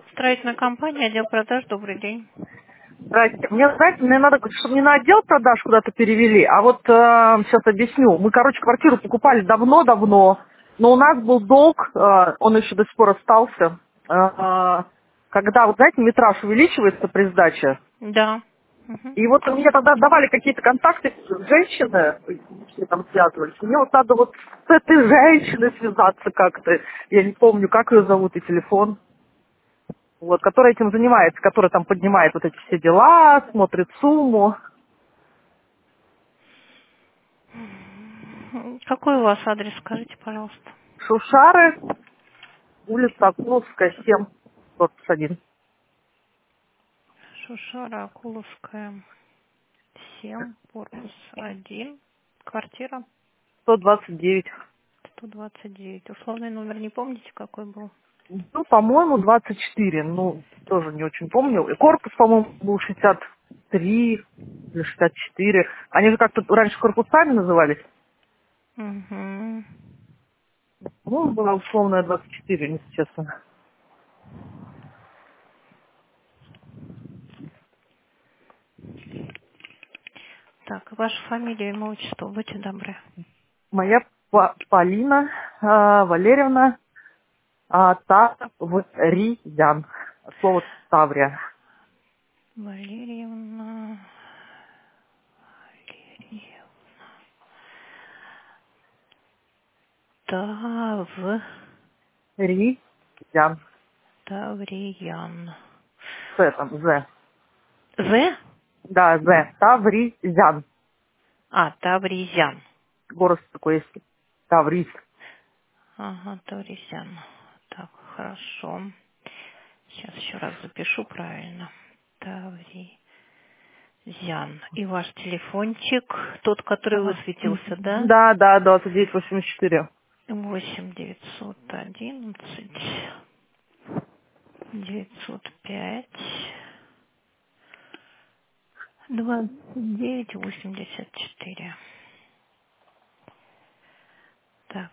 Строительная компания, отдел продаж, добрый день. Здрасте. Мне, знаете, мне надо, чтобы не на отдел продаж куда-то перевели, а вот сейчас объясню. Мы, короче, квартиру покупали давно-давно, но у нас был долг, он еще до сих пор остался. Когда, вот знаете, метраж увеличивается при сдаче, Да. Мгм. и вот мне тогда давали какие-то контакты женщины, все там связывались. Мне вот надо вот с этой женщиной связаться как-то. Я не помню, как ее зовут и телефон. Вот, который этим занимается, который там поднимает вот эти все дела, смотрит сумму. Какой у вас адрес, скажите, пожалуйста. Шушары, улица Акуловская, 7, корпус 1. Шушара, Акуловская, 7, корпус 1, квартира 129. 129. Условный номер не помните, какой был? Ну, по-моему, 24. Ну, тоже не очень помню. И корпус, по-моему, был 63 или 64. Они же как-то раньше корпусами назывались. Угу. Ну, была условная 24, если честно. Так, ваша фамилия, имя, отчество, будьте добры. Моя Полина Валерьевна Тавриян. Слово Таврия. Валерьевна. Валерьевна. Риян. Тавриян. С там, З. З? Да, З. Тавризян. А, Тавризян. Город такой есть. Тавриз. Ага, Тавризян. Так, хорошо. Сейчас еще раз запишу правильно. Тавризян. И ваш телефончик, тот, который Ага. высветился, да? Да, да, 2984. 8 911 905 2984. Так.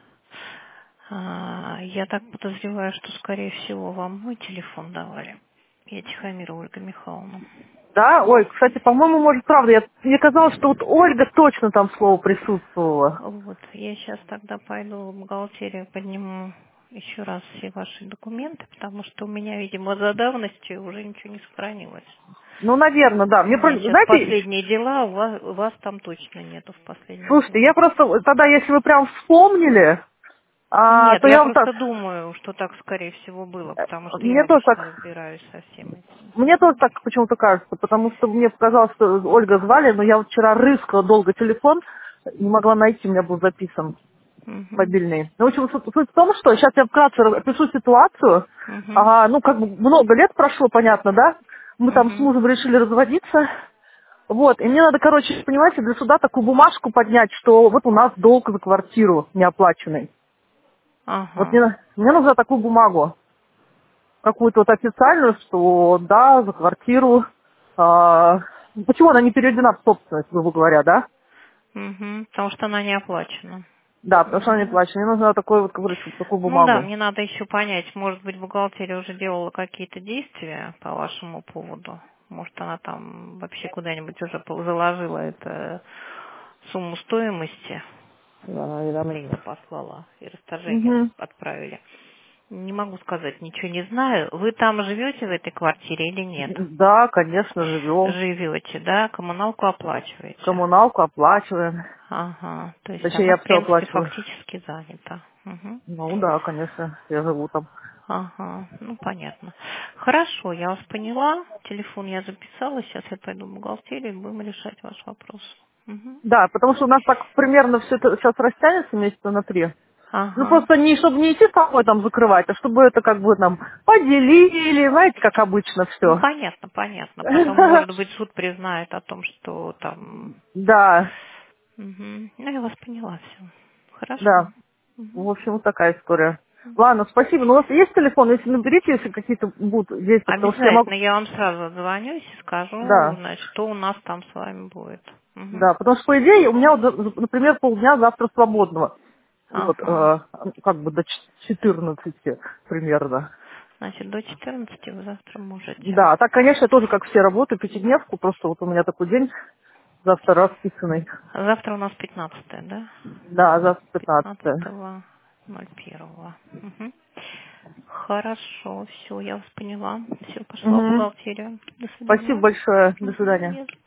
Я так подозреваю, что, скорее всего, вам мой телефон давали. Я Тихомирова Ольга Михайловна. Да? Ой, кстати, по-моему, может, правда. Мне казалось, что вот Ольга точно там слово присутствовало. Вот, я сейчас тогда пойду в бухгалтерию, подниму еще раз все ваши документы, потому что у меня, видимо, за давностью уже ничего не сохранилось. Ну, наверное, да. У меня сейчас Знаете, последние дела, у вас там точно нету в последних слушайте, делах. я просто тогда, если вы прям вспомнили, Нет, то я я вам так... просто думаю, что так, скорее всего, было, потому что я Мне тоже обычно так... разбираюсь со всем этим. Мне тоже так почему-то кажется, потому что мне показалось, что Ольга звали, но я вот вчера рыскала долго телефон, не могла найти, у меня был записан Мгм. мобильный. Ну, в общем, суть в том, что сейчас я вкратце опишу ситуацию. Мгм. Ну, как бы много лет прошло, понятно, да? Мы там с Мгм. мужем решили разводиться. Вот, и мне надо, короче, понимаете, для суда такую бумажку поднять, что вот у нас долг за квартиру неоплаченный. Вот Ага. мне нужно такую бумагу, какую-то вот официальную, что да, за квартиру. Почему она не переведена в собственность, грубо говоря, да? Мгм. Потому что она не оплачена. Да, потому что она не Мгм. плачет. Мне нужно такой вот, как говорится, такую Ну да, бумагу. мне надо еще понять, может быть, бухгалтерия уже делала какие-то действия по вашему поводу. Может, она там вообще куда-нибудь уже заложила это сумму стоимости, уведомление послала и расторжение Угу. отправили. Не могу сказать, ничего не знаю. Вы там живете в этой квартире или нет? Да, конечно, живем. Живете, да? Коммуналку оплачиваете? Коммуналку оплачиваем. Ага, то есть Точнее, она, я в все принципе, оплачиваю. фактически занята. Мгм. Ну да, конечно, я живу там. Ага, ну понятно. Хорошо, я вас поняла. Телефон я записала. Сейчас я пойду в бухгалтерию и будем решать ваш вопрос. Мгм. Да, потому что у нас так примерно все это сейчас растянется месяца на 3. Ну Ага. просто не чтобы не идти самой там закрывать, а чтобы это как бы нам поделили, знаете, как обычно Ну все. понятно, понятно. Потом, может быть, суд признает о том, что там... Да, Мгм. Ну, я вас поняла все. Хорошо. да. В Мгм. общем, вот такая история. Ладно, спасибо. Ну, у вас есть телефон? Если наберите, если какие-то будут действия, потому что я могу... Обязательно я вам сразу дозвонюсь и скажу, Да, значит, что у нас там с вами будет. Мгм. да, потому что, по идее, у меня, вот, например, полдня завтра свободного. Вот, Ага. как бы до 14 примерно. Значит, до 14 вы завтра можете. Да, так, конечно, я тоже, как все, работаю, пятидневку, просто вот у меня такой день завтра расписанный. Завтра у нас 15, да? Да, завтра 15. 15.01. Угу. Хорошо, все, я вас поняла. Все, пошла в Угу. бухгалтерию. До Спасибо свидания. большое. До Угу, свидания. нет.